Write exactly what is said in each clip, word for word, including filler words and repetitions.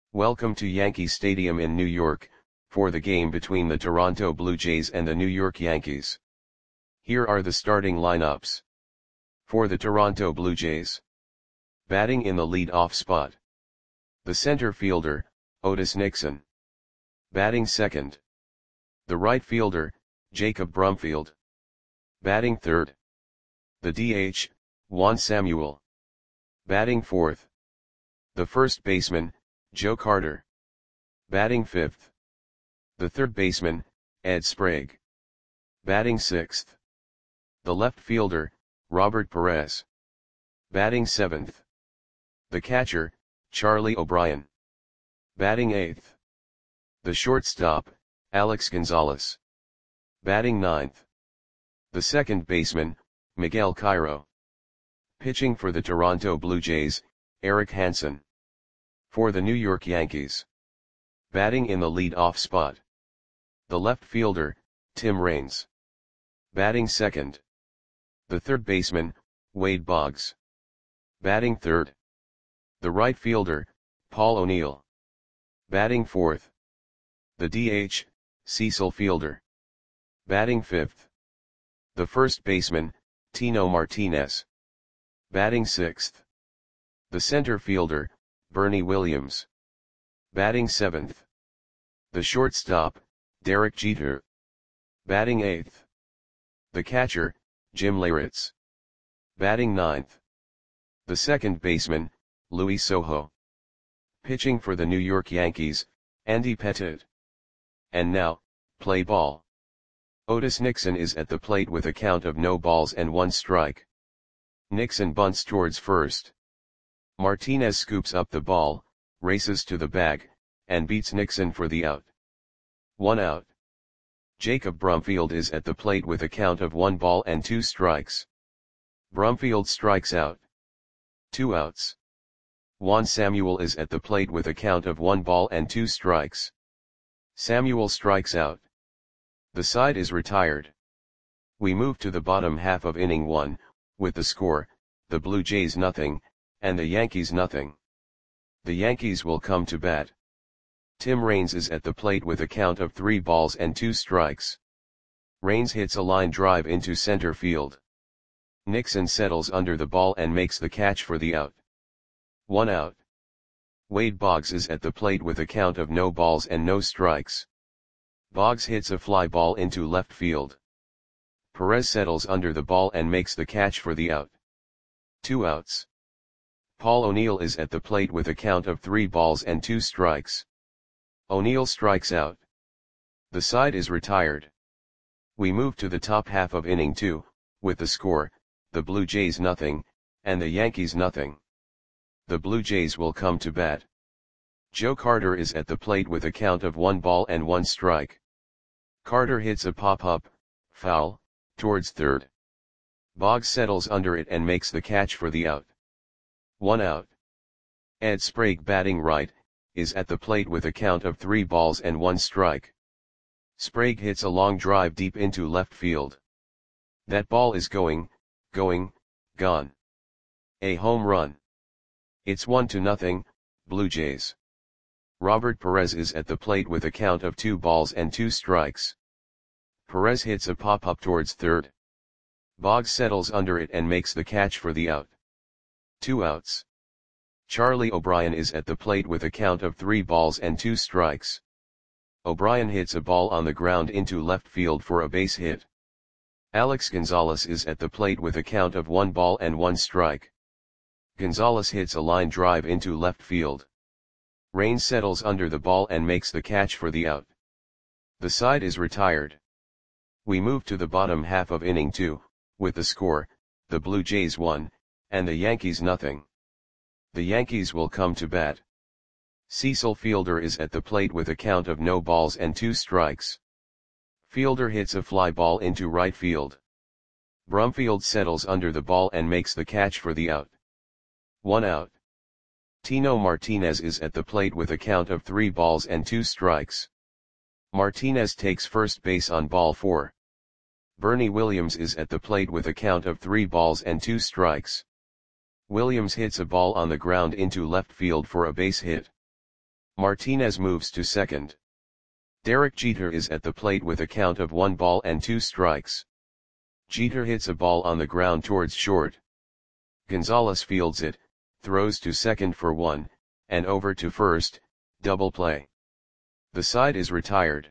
Welcome to Yankee Stadium in New York, for the game between the Toronto Blue Jays and the New York Yankees. Here are the starting lineups. For the Toronto Blue Jays. Batting in the lead-off spot. The center fielder, Otis Nixon. Batting second. The right fielder, Jacob Brumfield. Batting third. The D H, Juan Samuel. Batting fourth. The first baseman, Joe Carter. Batting fifth. The third baseman, Ed Sprague. Batting sixth. The left fielder, Robert Perez. Batting seventh. The catcher, Charlie O'Brien. Batting eighth. The shortstop, Alex Gonzalez. Batting ninth. The second baseman, Miguel Cairo. Pitching for the Toronto Blue Jays, Eric Hansen. For the New York Yankees. Batting in the lead-off spot. The left fielder, Tim Raines. Batting second. The third baseman, Wade Boggs. Batting third. The right fielder, Paul O'Neill. Batting fourth. The D H, Cecil Fielder. Batting fifth. The first baseman, Tino Martinez. Batting sixth. The center fielder, Bernie Williams. Batting seventh. The shortstop, Derek Jeter. Batting eighth. The catcher, Jim Leyritz. Batting ninth. The second baseman, Luis Sojo. Pitching for the New York Yankees, Andy Pettitte. And now, play ball. Otis Nixon is at the plate with a count of no balls and one strike. Nixon bunts towards first. Martinez scoops up the ball, races to the bag, and beats Nixon for the out. One out. Jacob Brumfield is at the plate with a count of one ball and two strikes. Brumfield strikes out. Two outs. Juan Samuel is at the plate with a count of one ball and two strikes. Samuel strikes out. The side is retired. We move to the bottom half of inning one, with the score, the Blue Jays nothing, and the Yankees nothing. The Yankees will come to bat. Tim Raines is at the plate with a count of three balls and two strikes. Raines hits a line drive into center field. Nixon settles under the ball and makes the catch for the out. One out. Wade Boggs is at the plate with a count of no balls and no strikes. Boggs hits a fly ball into left field. Perez settles under the ball and makes the catch for the out. Two outs. Paul O'Neill is at the plate with a count of three balls and two strikes. O'Neill strikes out. The side is retired. We move to the top half of inning two, with the score, the Blue Jays nothing, and the Yankees nothing. The Blue Jays will come to bat. Joe Carter is at the plate with a count of one ball and one strike. Carter hits a pop-up, foul, towards third. Boggs settles under it and makes the catch for the out. One out. Ed Sprague, batting right, is at the plate with a count of three balls and one strike. Sprague hits a long drive deep into left field. That ball is going, going, gone. A home run. It's one to nothing, Blue Jays. Robert Perez is at the plate with a count of two balls and two strikes. Perez hits a pop-up towards third. Boggs settles under it and makes the catch for the out. Two outs. Charlie O'Brien is at the plate with a count of three balls and two strikes. O'Brien hits a ball on the ground into left field for a base hit. Alex Gonzalez is at the plate with a count of one ball and one strike. Gonzalez hits a line drive into left field. Raines settles under the ball and makes the catch for the out. The side is retired. We move to the bottom half of inning two, with the score, the Blue Jays one, and the Yankees nothing. The Yankees will come to bat. Cecil Fielder is at the plate with a count of no balls and two strikes. Fielder hits a fly ball into right field. Brumfield settles under the ball and makes the catch for the out. One out. Tino Martinez is at the plate with a count of three balls and two strikes. Martinez takes first base on ball four. Bernie Williams is at the plate with a count of three balls and two strikes. Williams hits a ball on the ground into left field for a base hit. Martinez moves to second. Derek Jeter is at the plate with a count of one ball and two strikes. Jeter hits a ball on the ground towards short. Gonzalez fields it, throws to second for one, and over to first, double play. The side is retired.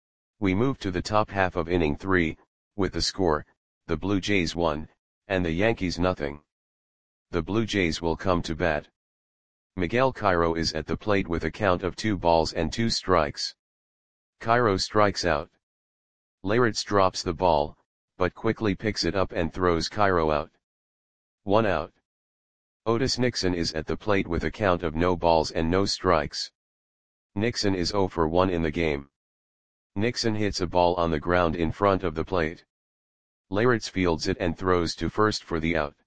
We move to the top half of inning three, with the score, the Blue Jays one, and the Yankees nothing. The Blue Jays will come to bat. Miguel Cairo is at the plate with a count of two balls and two strikes. Cairo strikes out. Leyritz drops the ball, but quickly picks it up and throws Cairo out. One out. Otis Nixon is at the plate with a count of no balls and no strikes. Nixon is zero for one in the game. Nixon hits a ball on the ground in front of the plate. Leyritz fields it and throws to first for the out.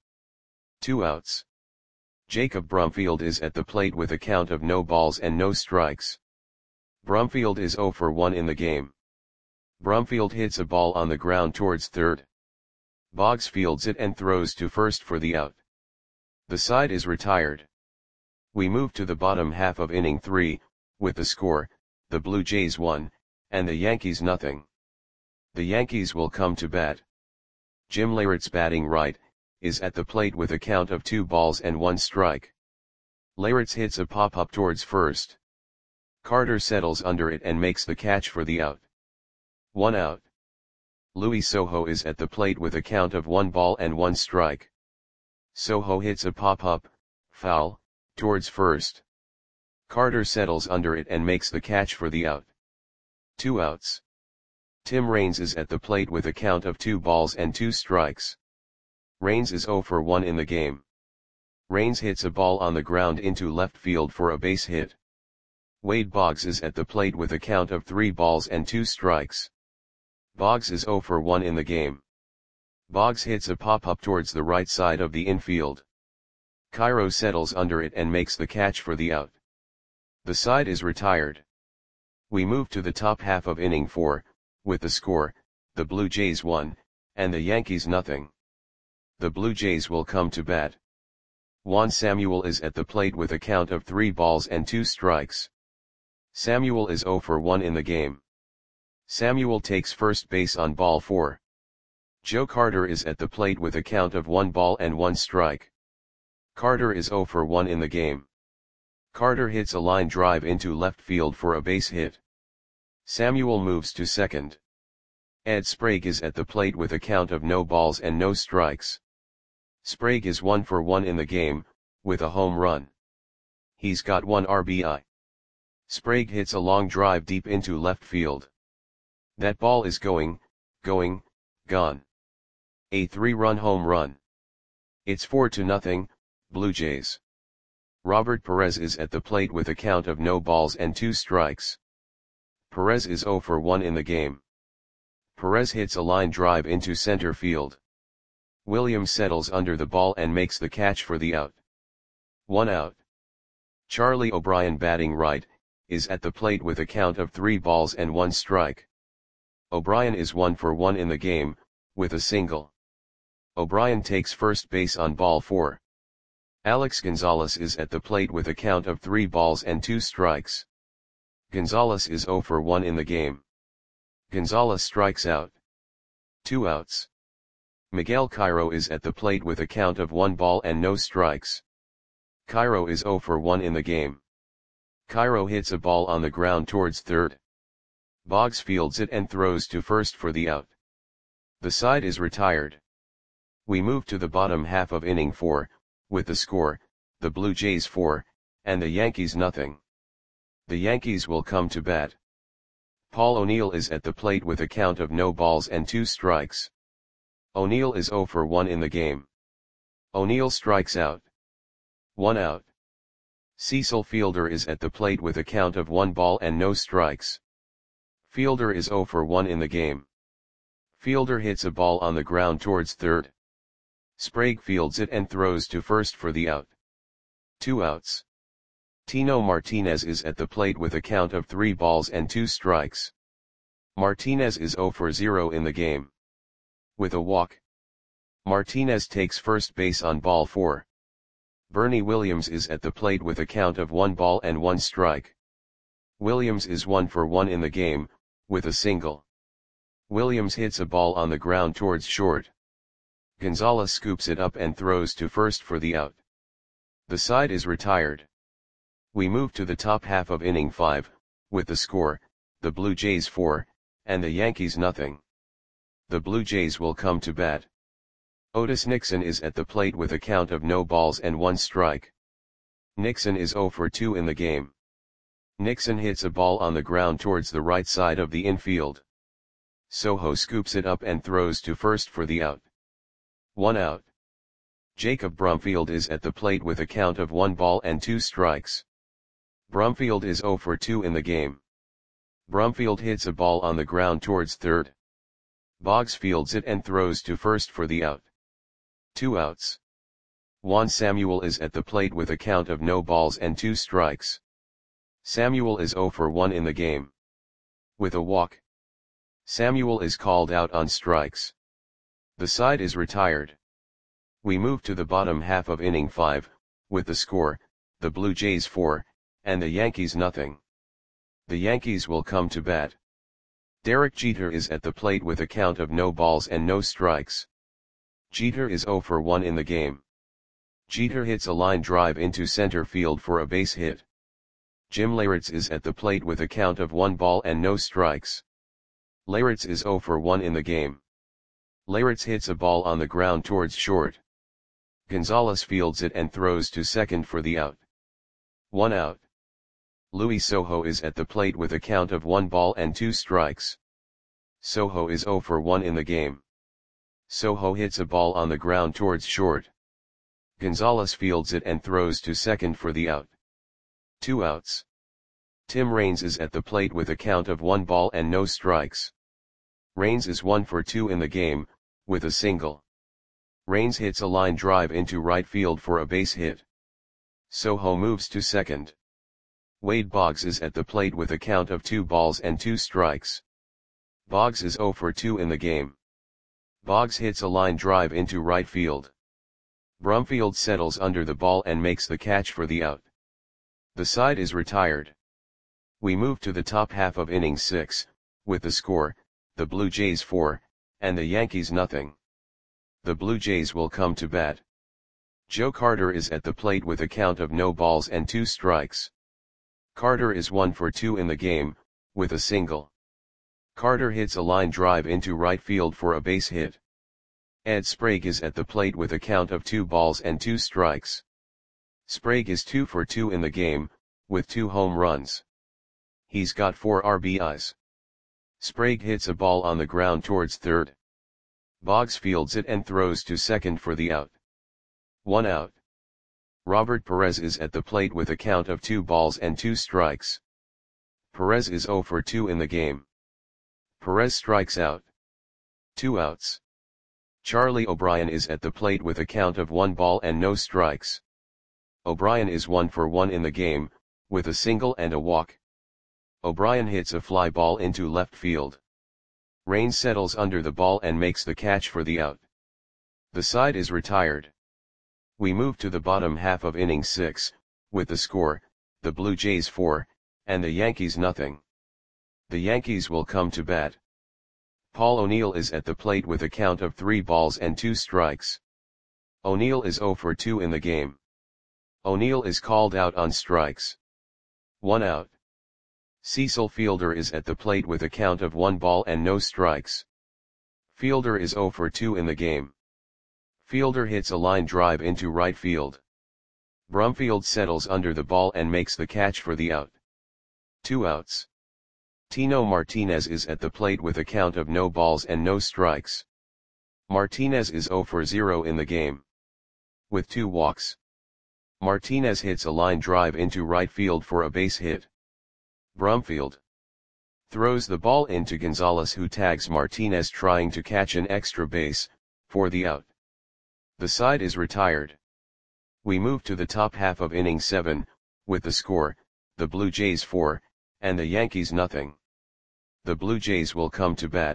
Two outs. Jacob Brumfield is at the plate with a count of no balls and no strikes. Brumfield is zero for one in the game. Brumfield hits a ball on the ground towards third. Boggs fields it and throws to first for the out. The side is retired. We move to the bottom half of inning three, with the score, the Blue Jays one, and the Yankees nothing. The Yankees will come to bat. Jim Leyritz, batting right, is at the plate with a count of two balls and one strike. Leyritz hits a pop-up towards first. Carter settles under it and makes the catch for the out. One out. Luis Sojo is at the plate with a count of one ball and one strike. Sojo hits a pop-up, foul, towards first. Carter settles under it and makes the catch for the out. Two outs. Tim Raines is at the plate with a count of two balls and two strikes. Raines is zero for one in the game. Raines hits a ball on the ground into left field for a base hit. Wade Boggs is at the plate with a count of three balls and two strikes. Boggs is zero for one in the game. Boggs hits a pop-up towards the right side of the infield. Cairo settles under it and makes the catch for the out. The side is retired. We move to the top half of inning four, with the score, the Blue Jays one, and the Yankees nothing. The Blue Jays will come to bat. Juan Samuel is at the plate with a count of three balls and two strikes. Samuel is zero for one in the game. Samuel takes first base on ball four. Joe Carter is at the plate with a count of one ball and one strike. Carter is zero for one in the game. Carter hits a line drive into left field for a base hit. Samuel moves to second. Ed Sprague is at the plate with a count of no balls and no strikes. Sprague is one for one in the game, with a home run. He's got one R B I. Sprague hits a long drive deep into left field. That ball is going, going, gone. A three-run home run. It's four to nothing, Blue Jays. Robert Perez is at the plate with a count of no balls and two strikes. Perez is zero for one in the game. Perez hits a line drive into center field. Williams settles under the ball and makes the catch for the out. One out. Charlie O'Brien, batting right, is at the plate with a count of three balls and one strike. O'Brien is one for one in the game, with a single. O'Brien takes first base on ball four. Alex Gonzalez is at the plate with a count of three balls and two strikes. Gonzalez is zero for one in the game. Gonzalez strikes out. Two outs. Miguel Cairo is at the plate with a count of one ball and no strikes. Cairo is zero for one in the game. Cairo hits a ball on the ground towards third. Boggs fields it and throws to first for the out. The side is retired. We move to the bottom half of inning four, with the score, the Blue Jays four, and the Yankees nothing. The Yankees will come to bat. Paul O'Neill is at the plate with a count of no balls and two strikes. O'Neill is zero for one in the game. O'Neill strikes out. One out. Cecil Fielder is at the plate with a count of one ball and no strikes. Fielder is zero for one in the game. Fielder hits a ball on the ground towards third. Sprague fields it and throws to first for the out. Two outs. Tino Martinez is at the plate with a count of three balls and two strikes. Martinez is zero for zero in the game. With a walk. Martinez takes first base on ball four. Bernie Williams is at the plate with a count of one ball and one strike. Williams is one for one in the game, with a single. Williams hits a ball on the ground towards short. Gonzalez scoops it up and throws to first for the out. The side is retired. We move to the top half of inning five, with the score, the Blue Jays four, and the Yankees nothing. The Blue Jays will come to bat. Otis Nixon is at the plate with a count of no balls and one strike. Nixon is oh for two in the game. Nixon hits a ball on the ground towards the right side of the infield. Soho scoops it up and throws to first for the out. One out. Jacob Brumfield is at the plate with a count of one ball and two strikes. Brumfield is oh for two in the game. Brumfield hits a ball on the ground towards third. Boggs fields it and throws to first for the out. Two outs. Juan Samuel is at the plate with a count of no balls and two strikes. Samuel is oh for one in the game. With a walk, Samuel is called out on strikes. The side is retired. We move to the bottom half of inning five, with the score, the Blue Jays four, and the Yankees nothing. The Yankees will come to bat. Derek Jeter is at the plate with a count of no balls and no strikes. Jeter is oh for one in the game. Jeter hits a line drive into center field for a base hit. Jim Leyritz is at the plate with a count of one ball and no strikes. Leyritz is oh for one in the game. Leyritz hits a ball on the ground towards short. Gonzalez fields it and throws to second for the out. One out. Luis Sojo is at the plate with a count of one ball and two strikes. Sojo is oh for one in the game. Sojo hits a ball on the ground towards short. Gonzalez fields it and throws to second for the out. Two outs. Tim Raines is at the plate with a count of one ball and no strikes. Raines is one for two in the game, with a single. Raines hits a line drive into right field for a base hit. Sojo moves to second. Wade Boggs is at the plate with a count of two balls and two strikes. Boggs is oh for two in the game. Boggs hits a line drive into right field. Brumfield settles under the ball and makes the catch for the out. The side is retired. We move to the top half of inning six, with the score, the Blue Jays four, and the Yankees nothing. The Blue Jays will come to bat. Joe Carter is at the plate with a count of no balls and two strikes. Carter is one for two in the game, with a single. Carter hits a line drive into right field for a base hit. Ed Sprague is at the plate with a count of two balls and two strikes. Sprague is two for two in the game, with two home runs. He's got four R B Is. Sprague hits a ball on the ground towards third. Boggs fields it and throws to second for the out. One out. Robert Perez is at the plate with a count of two balls and two strikes. Perez is oh for two in the game. Perez strikes out. Two outs. Charlie O'Brien is at the plate with a count of one ball and no strikes. O'Brien is one for one in the game, with a single and a walk. O'Brien hits a fly ball into left field. Raines settles under the ball and makes the catch for the out. The side is retired. We move to the bottom half of inning six, with the score, the Blue Jays four, and the Yankees nothing. The Yankees will come to bat. Paul O'Neill is at the plate with a count of three balls and two strikes. O'Neill is oh for two in the game. O'Neill is called out on strikes. One out. Cecil Fielder is at the plate with a count of one ball and no strikes. Fielder is oh for two in the game. Fielder hits a line drive into right field. Brumfield settles under the ball and makes the catch for the out. Two outs. Tino Martinez is at the plate with a count of no balls and no strikes. Martinez is oh for zero in the game. With two walks. Martinez hits a line drive into right field for a base hit. Brumfield throws the ball into Gonzalez, who tags Martinez trying to catch an extra base, for the out. The side is retired. We move to the top half of inning seven, with the score, the Blue Jays four, and the Yankees nothing. The Blue Jays will come to bat.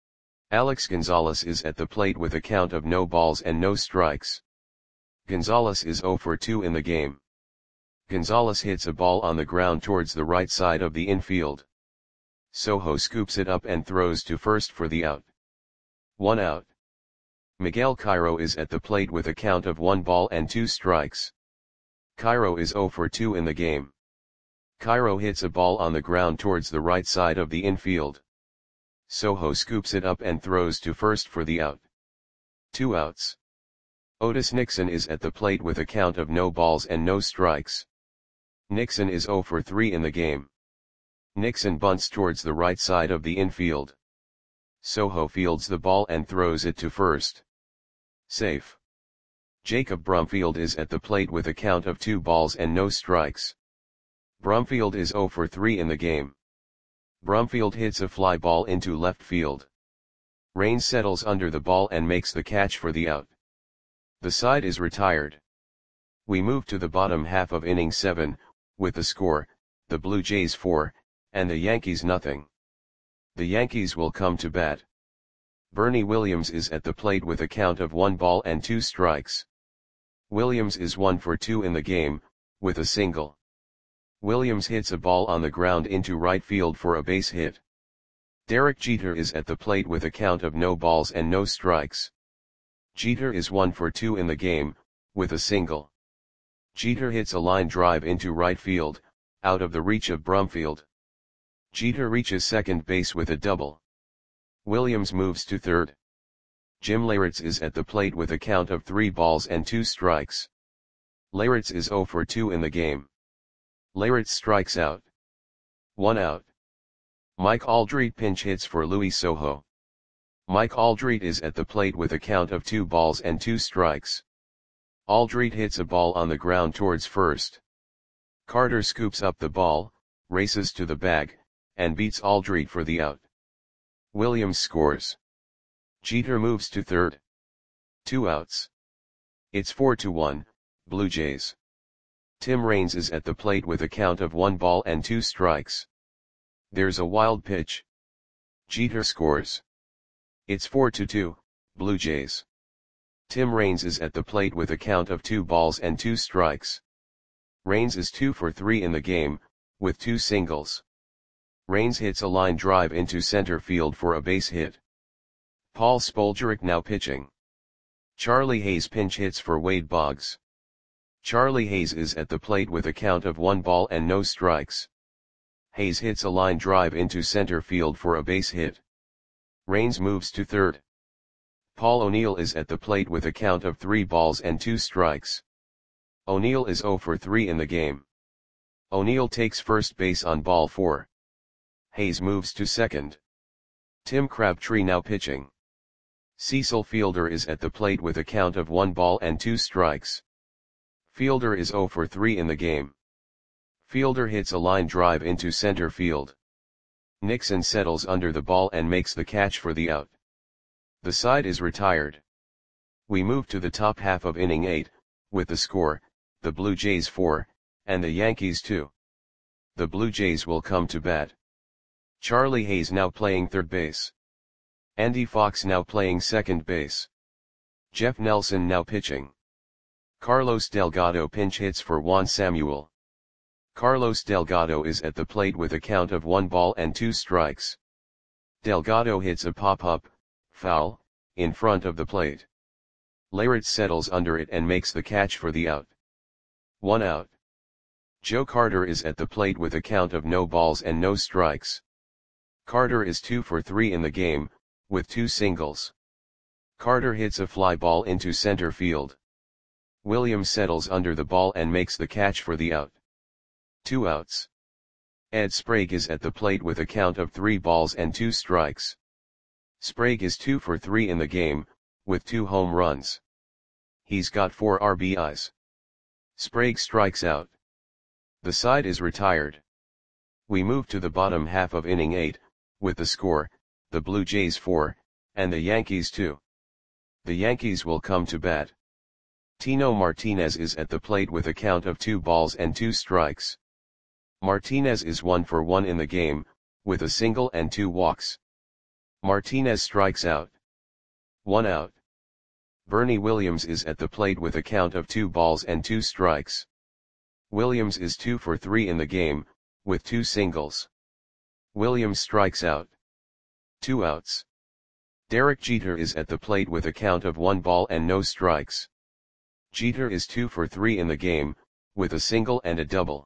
Alex Gonzalez is at the plate with a count of no balls and no strikes. Gonzalez is oh for two in the game. Gonzalez hits a ball on the ground towards the right side of the infield. Sojo scoops it up and throws to first for the out. One out. Miguel Cairo is at the plate with a count of one ball and two strikes. Cairo is zero for two in the game. Cairo hits a ball on the ground towards the right side of the infield. Sojo scoops it up and throws to first for the out. Two outs. Otis Nixon is at the plate with a count of no balls and no strikes. Nixon is zero for three in the game. Nixon bunts towards the right side of the infield. Sojo fields the ball and throws it to first. Safe. Jacob Brumfield is at the plate with a count of two balls and no strikes. Brumfield is zero for three in the game. Brumfield hits a fly ball into left field. Raines settles under the ball and makes the catch for the out. The side is retired. We move to the bottom half of inning seven, with the score, the Blue Jays four, and the Yankees nothing. The Yankees will come to bat. Bernie Williams is at the plate with a count of one ball and two strikes. Williams is one for two in the game, with a single. Williams hits a ball on the ground into right field for a base hit. Derek Jeter is at the plate with a count of no balls and no strikes. Jeter is one for two in the game, with a single. Jeter hits a line drive into right field, out of the reach of Brumfield. Jeter reaches second base with a double. Williams moves to third. Jim Leyritz is at the plate with a count of three balls and two strikes. Leyritz is zero for two in the game. Leyritz strikes out. One out. Mike Aldrete pinch hits for Luis Sojo. Mike Aldrete is at the plate with a count of two balls and two strikes. Aldrete hits a ball on the ground towards first. Carter scoops up the ball, races to the bag, and beats Aldrete for the out. Williams scores. Jeter moves to third. Two outs. It's four to one, Blue Jays. Tim Raines is at the plate with a count of one ball and two strikes. There's a wild pitch. Jeter scores. It's four to two, Blue Jays. Tim Raines is at the plate with a count of two balls and two strikes. Raines is two for three in the game, with two singles. Raines hits a line drive into center field for a base hit. Paul Spoljaric now pitching. Charlie Hayes pinch hits for Wade Boggs. Charlie Hayes is at the plate with a count of one ball and no strikes. Hayes hits a line drive into center field for a base hit. Raines moves to third. Paul O'Neill is at the plate with a count of three balls and two strikes. O'Neill is zero for three in the game. O'Neill takes first base on ball four. Hayes moves to second. Tim Crabtree now pitching. Cecil Fielder is at the plate with a count of one ball and two strikes. Fielder is zero for three in the game. Fielder hits a line drive into center field. Nixon settles under the ball and makes the catch for the out. The side is retired. We move to the top half of inning eight, with the score, the Blue Jays four, and the Yankees two. The Blue Jays will come to bat. Charlie Hayes now playing third base. Andy Fox now playing second base. Jeff Nelson now pitching. Carlos Delgado pinch hits for Juan Samuel. Carlos Delgado is at the plate with a count of one ball and two strikes. Delgado hits a pop-up, foul, in front of the plate. Leyritz settles under it and makes the catch for the out. One out. Joe Carter is at the plate with a count of no balls and no strikes. Carter is two for three in the game, with two singles. Carter hits a fly ball into center field. Williams settles under the ball and makes the catch for the out. Two outs. Ed Sprague is at the plate with a count of three balls and two strikes. Sprague is two for three in the game, with two home runs. He's got four R B Is. Sprague strikes out. The side is retired. We move to the bottom half of inning eight, with the score, the Blue Jays four, and the Yankees two. The Yankees will come to bat. Tino Martinez is at the plate with a count of two balls and two strikes. Martinez is one for one in the game, with a single and two walks. Martinez strikes out. One out. Bernie Williams is at the plate with a count of two balls and two strikes. Williams is two for three in the game, with two singles. Williams strikes out. Two outs. Derek Jeter is at the plate with a count of one ball and no strikes. Jeter is two for three in the game, with a single and a double.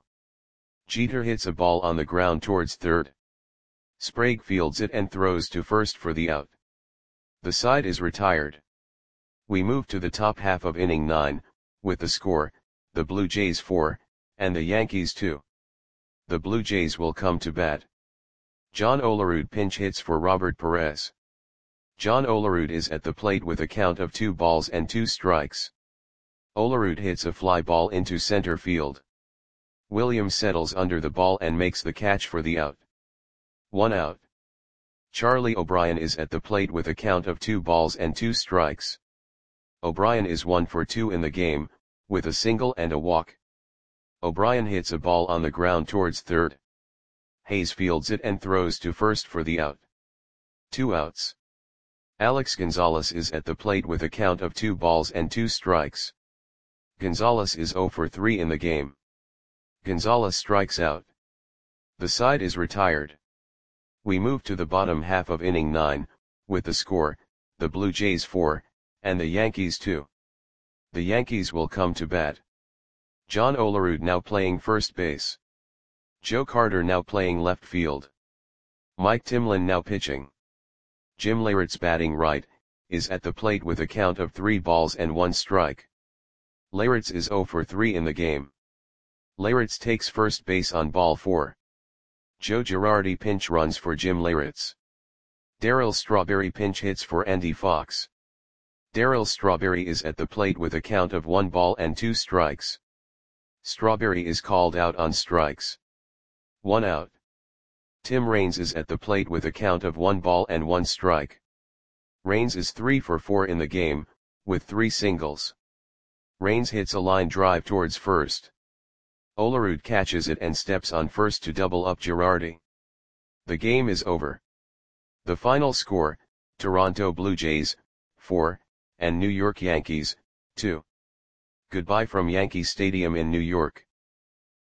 Jeter hits a ball on the ground towards third. Sprague fields it and throws to first for the out. The side is retired. We move to the top half of inning nine, with the score, the Blue Jays four, and the Yankees two. The Blue Jays will come to bat. John Olerud pinch hits for Robert Perez. John Olerud is at the plate with a count of two balls and two strikes. Olerud hits a fly ball into center field. Williams settles under the ball and makes the catch for the out. One out. Charlie O'Brien is at the plate with a count of two balls and two strikes. O'Brien is one for two in the game, with a single and a walk. O'Brien hits a ball on the ground towards third. Hayes fields it and throws to first for the out. Two outs. Alex Gonzalez is at the plate with a count of two balls and two strikes. Gonzalez is zero for three in the game. Gonzalez strikes out. The side is retired. We move to the bottom half of inning nine, with the score, the Blue Jays four, and the Yankees two. The Yankees will come to bat. John Olerud now playing first base. Joe Carter now playing left field. Mike Timlin now pitching. Jim Leyritz batting right, is at the plate with a count of three balls and one strike. Leyritz is zero for three in the game. Leyritz takes first base on ball four. Joe Girardi pinch runs for Jim Leyritz. Darryl Strawberry pinch hits for Andy Fox. Darryl Strawberry is at the plate with a count of one ball and two strikes. Strawberry is called out on strikes. One out. Tim Raines is at the plate with a count of one ball and one strike. Raines is three for four in the game, with three singles. Raines hits a line drive towards first. Olerud catches it and steps on first to double up Girardi. The game is over. The final score, Toronto Blue Jays, four, and New York Yankees, two. Goodbye from Yankee Stadium in New York.